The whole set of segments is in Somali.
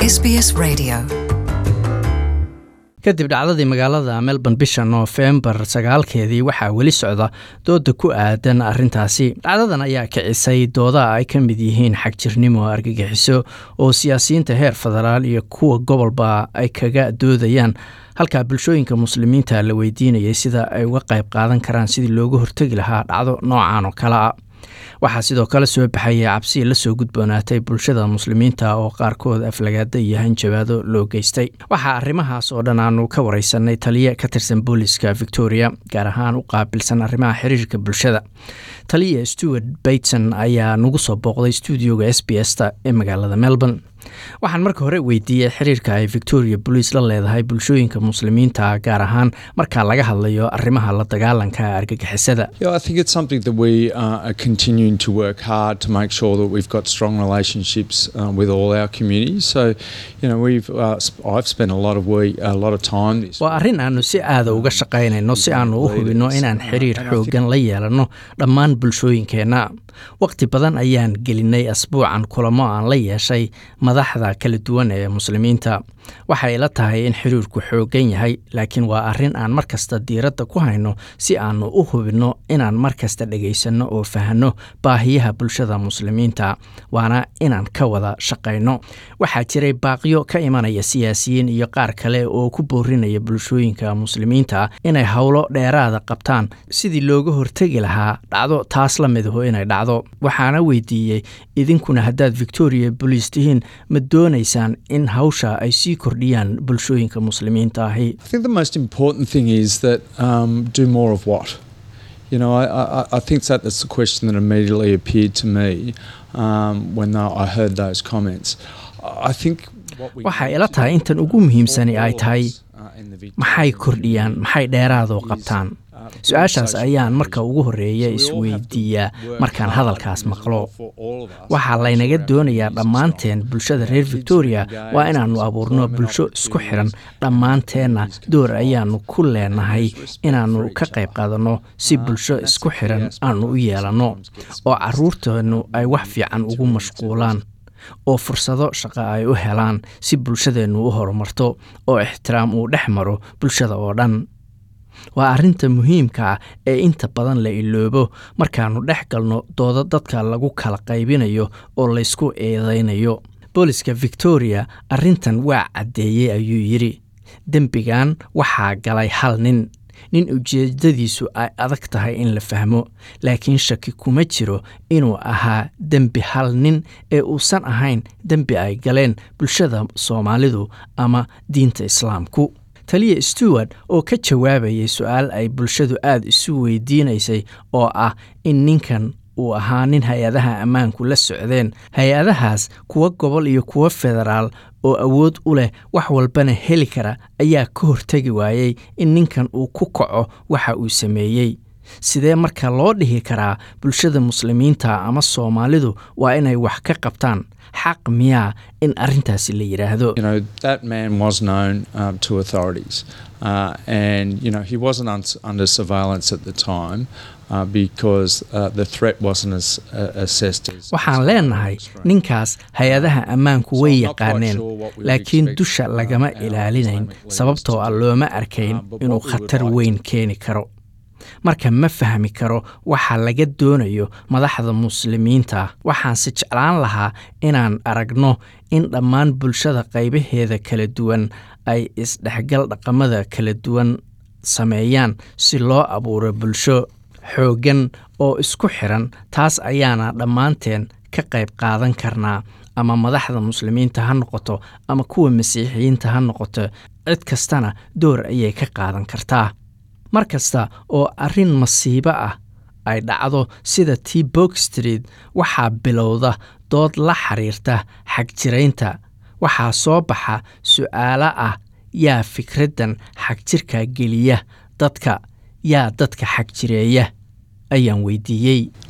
SBS Radio. kadib dhacdadii magaalada Melbourne bisha November 9keedii waxaa weli socda dooda ku aadan arrintaasi. Dhacdadan ayaa kicisay dooda ay ka mid yihiin xagjirnimo, argagixiso oo siyaasiyiinta heer federaal iyo kuwa gobolba ay kaga doodayaan, halka bulshooyinka muslimiinta la weydiinayay sida ay uga qayb qaadan karaan sidii looga hortagi lahaa dhacdo noocan oo kale ah. waxaa sidoo kale soo baxayay cabsi la soo gudboonaatay bulshada muslimiinta oo qaarkood aflagaada iyo hanjabaado loo geystay. waxaa arrimahaas oo dhan aanu ka wareysanay taliye ka tirsan booliska Victoria, gaar ahaan u qaabilsan arrimaha xiriirka bulshada. taliye Stuart Bateson ayaa nagu soo booqday stuudioga SBS-ta ee magaalada Melbourne. waxaan marka hore weydiiyey xiriirka ay Victoria Police la leedahay bulshooyinka muslimiinta, gaar ahaan marka laga hadlayo arrimaha la dagaalanka argagixisada. Yeah, I think it's something that we are continuing to work hard to make sure that we've got strong relationships with all our communities. So, you know, I've spent a lot of time this. waa arrin aanu si aada uga shaqaynayno si aanu u hubinno inaan xiriir xooggan la yeelano dhammaan bulshooyinkeena. waqti badan ayaan gelinay asbuucan kulamo aan la yeeshay madaxda kala duwan ee muslimiinta. waxay la tahay in xiriirku xooggan yahay, laakiin waa arrin aan markasta diiradda ku hayno si aanu u hubinno inaan markasta dhagaysanno oo fahanno baahiyaha bulshada muslimiinta, waana inaan ka wada shaqayno. waxaa jiray baaqyo ka imanaya siyaasiyiin iyo qaar kale oo ku boorinaya bulshooyinka muslimiinta inay howlo dheeraada qabtaan sidii looga hortagi lahaa dhacdo taas la midaho inay dhacdo. waxaana weydiiyey, idinkuna haddaad Victoria Police tihiin ma doonaysaan in hawsha ay sii kordhiyaan bulshooyinka muslimiinta ahi? I think the most important thing is that do more of what? You know, I think that's the question that immediately appeared to me when I heard those comments. I think waxay ila tahay intan ugu muhiimsani ay tahay maxay kordhiyaan, maxay dheeraadoo qabtaan. su-aashaas ayaan marka ugu horeeya isweydiiyaa markaan hadalkaas maqlo. waxaa laynaga doonayaa dhammaanteen bulshada reer Victoria waa inaannu abuurno bulsho isku xiran. dhammaanteenna door ayaannu ku leenahay inaannu ka qayb qaadanno si bulsho isku xiran aanu u yeelanno, oo carruurteennu ay wax fiican ugu mashquulaan, oo fursado shaqo ay u helaan si bulshadeennu u horumarto, oo ixtiraam uu dhex maro bulshada oo dhan. waa arrinta muhiimka ah ee inta badan la iloobo markaannu dhex galno dooda dadka lagu kala qaybinayo oo laysku eedaynayo. booliska Victoria arrintan waa caddeeyey, ayuu yidhi. dembigan waxaa galay hal nin ujeedadiisu ay adag tahay in la fahmo, laakiin shaki kuma jiro inuu ahaa dembi hal nin ee uusan ahayn dembi ay galeen bulshada Soomaalidu ama diinta Islaamku. taliye Stuart oo ka jawaabayay su'aal ay bulshadu aad isu weydiinaysay oo ah in ninkan uu ahaa nin hay-adaha ammaanku la socdeen, hay-adahaas kuwa gobol iyo kuwa federaal oo awood u leh wax walbana heli kara, ayaa ka hortagi waayey in ninkan uu ku kaco waxa uu sameeyey. sidee marka loo dhihi karaa bulshada muslimiinta ama Soomaalidu waa inay wax ka qabtaan? xaq miyaa in arrintaasi la yiraahdo? You know, that man was known to authorities and you know, he wasn't under surveillance at the time because the threat wasn't as assessed as. waxaan leenahay ninkaas hay-adaha ammaanku way yaqaaneen, laakiin dusha lagama ilaalinayn sababtoo ah looma arkayn inuu khatar weyn keeni karo. marka ma fahmi karo waxa laga doonayo madaxda muslimiinta. waxaanse jeclaan lahaa inaan aragno in dhammaan bulshada qaybaheeda kala duwan ay isdhexgal dhaqamada kala duwan sameeyaan si loo abuuro bulsho xooggan oo isku xiran. taas ayaana dhammaanteen ka qayb qaadan karnaa, ama madaxda muslimiinta ha noqoto ama kuwa masiixiyiinta ha noqoto. cid kastana door ayay ka qaadan kartaa. mar kasta oo arrin masiibo ah ay dhacdo sida tii Bourke Street, waxaa bilowda dood la xiriirta xagjiraynta. waxaa soo baxa su'aalo ah, yaa fikraddan xagjirka geliya dadka, yaa dadka xagjireeya, ayaan weydiiyey.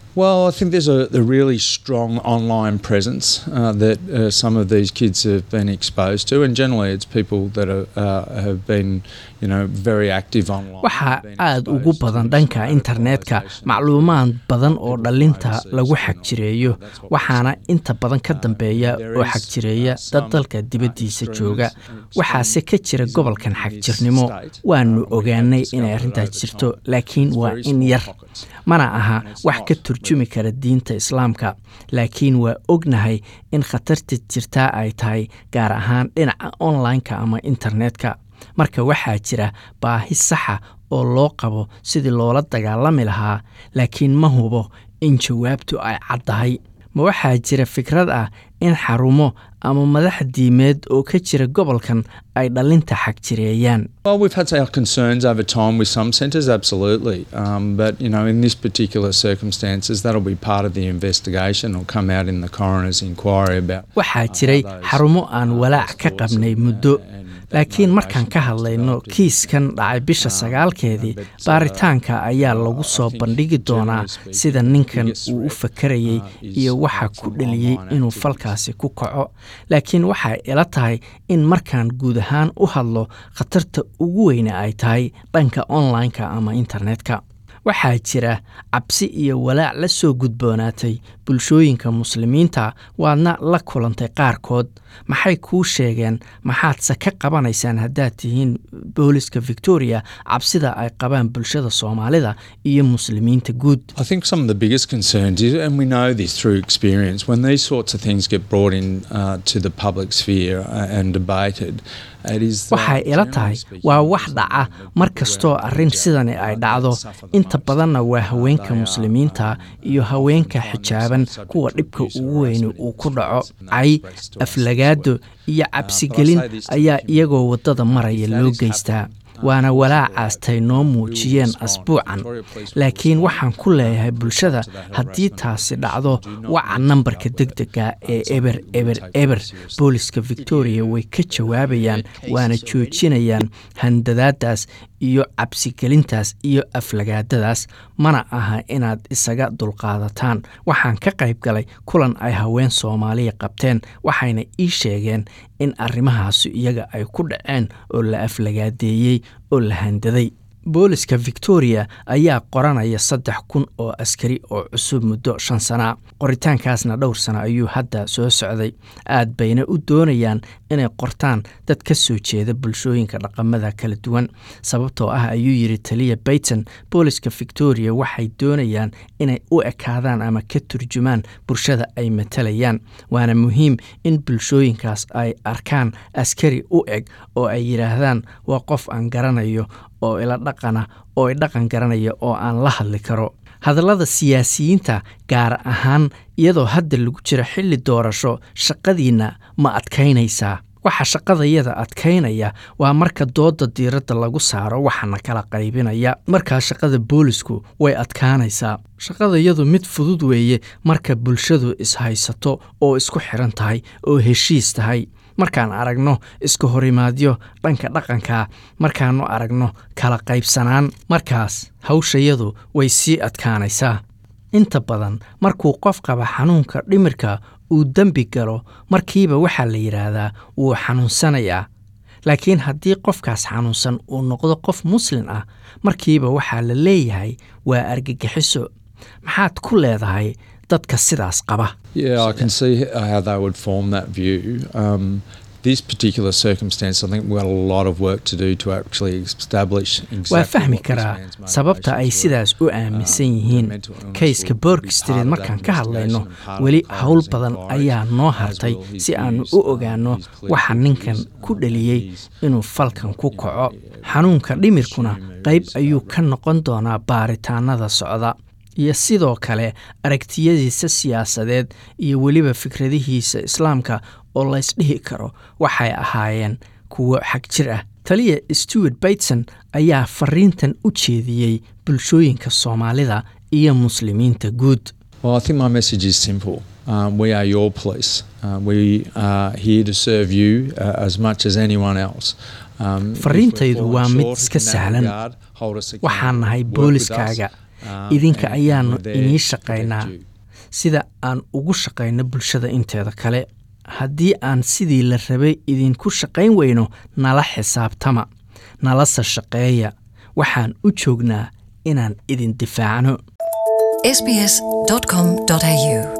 Well, I think there's a really strong online presence that some of these kids have been exposed to, and generally it's people that have been, very active online. waxaa aad ugu badan dhanka internetka macluumaad badan oo dhalinta lagu xagjireeyo waxaana inta badan ka dambeeya oo xagjireeya dad dalka dibaddiisa jooga waxaase ka jira gobolkan xagjirnimo waanu ogaanay inay arrintaas jirto laakiin waa in yar mana aha wax ka turjumi kara diinta islaamka laakiin waa ognahay in khatarta jirtaa ay tahay gaar ahaan dhinaca online-ka ama internetka marka waxaa jira baahi saxa oo loo qabo sidii loola dagaalami lahaa laakiin ma hubo in jawaabtu ay caddahay ma waxaa jira fikrad ah in xarumo ama madax diimeed oo ka jira gobolkan ay dhalinta xagjireeyaan Well, we've had our concerns over time with some centres, absolutely. But, in this particular circumstances, that'll be part of the investigation or come out in the coroner's inquiry about... waxaa jiray xarumo aan walaac ka qabnay muddo laakiin markaan ka hadlayno kiiskan dhacay bisha 9keedii baaritaanka ayaa lagu soo bandhigi doonaa sida ninkan uu u fakarayay iyo waxa ku dhaliyay inuu falkaasi ku kaco laakiin waxay ila tahay in markaan guud ahaan u hadlo khatarta ugu weyne ay tahay dhanka online-ka ama internetka waxaa jira cabsi iyo walaac la soo gudboonaatay bulshooyinka muslimiinta waadna la kulantay qaarkood maxay kuu sheegeen maxaadse ka qabanaysaan haddaad tihiin booliska Victoria cabsida ay qabaan bulshada Soomaalida iyo muslimiinta guud I think some of the biggest concerns is, and we know this through experience, when these sorts of things get brought in to the public sphere and debated, waxay ila tahay waa wax dhaca mar kastoo arrin sidani ay dhacdo inta badanna waa haweenka muslimiinta iyo haweenka xijaaban kuwa dhibka ugu weyn uu ku dhaco cay aflagaado iyo cabsigelin ayaa iyagoo waddada maraya loo geystaa waana walaacaastay noo muujiyeen asbuucan laakiin waxaan ku leeyahay bulshada haddii taasi dhacdo waca nambarka degdega ee eber booliska Victoria way ka jawaabayaan waana joojinayaan handadaadaas iyo cabsigelintaas iyo aflagaadadaas mana aha inaad isaga dulqaadataan waxaan ka qayb galay kulan ay haween Soomaaliya qabteen waxayna ii sheegeen in arrimahaas iyaga ay ku dhaceen oo la aflagaadeeyay oo la handaday booliska Victoria ayaa qoranaya 3,000 oo askari oo cusub muddo 5 sano qoritaankaasna dhowr sano ayuu hadda soo socday aad bayna u doonayaan inay qortaan dad ka soo jeeda bulshooyinka dhaqamada kala duwan sababtoo ah ayuu yiri taliya Payton booliska Victoria waxay doonayaan inay u ekaadaan ama ka turjumaan bulshada ay matalayaan waana muhiim in bulshooyinkaas ay arkaan askari u eg oo ay yiraahdaan waa qof aan garanayo oo ila dhaqana oo ay dhaqan garanaya oo aan la hadli karo hadallada siyaasiyiinta gaar ahaan iyadoo hadda lagu jiro xilli doorasho shaqadiina ma adkaynaysaa waxa shaqadayada adkaynaya waa marka dooda diiradda lagu saaro waxana kala qaybinaya marka shaqada boolisku way adkaanaysaa shaqadayadu mid fudud weeye marka bulshadu is haysato oo isku xiran tahay oo heshiis tahay markaan aragno isku horimaadyo dhanka dhaqanka markaanu aragno kala qaybsanaan markaas hawshayadu way sii adkaanaysaa inta badan markuu qof qaba xanuunka dhimirka uu dambi galo markiiba waxa la yiraahdaa uu xanuunsanayaa laakiin haddii qofkaas xanuunsan uu noqdo qof muslim ah markiiba waxa la leeyahay waa argagixiso maxaad ku leedahay dadka sidaas qaba Yeah, I can see how they would form that view. This particular circumstance, I think we've got a lot of work to do to actually establish exactly waa fahmi karaa sababta ay sidaas u aaminsan yihiin kayska Bourke Street markaan ka hadlayno weli hawl badan ayaa noo hartay si aan u ogaano waxa ninkan ku dhaliyay inuu falkan ku kaco xanuunka dhimirkuna qayb ayuu ka noqon doonaa baaritaanada socda iyo sidoo kale aragtiyadiisa siyaasadeed iyo weliba fikradihiisa islaamka oo la isdhihi karo waxay ahaayeen kuwo xag jir ah taliya Stuart Bateson ayaa fariintan u jeediyay bulshooyinka Soomaalida iyo muslimiinta guud Well, I think my message is simple. We are your police. We are here to serve you as much as anyone else. fariintaydu waa mid iska sahlan waxaan nahay booliskaaga idinka ayaannu inii shaqaynaa sida aan ugu shaqayno bulshada inteeda kale. haddii aan sidii la rabay idinku shaqayn weyno nala xisaabtama, nalase shaqeeya. waxaan u joognaa inaan idin difaacno. sbs.com.au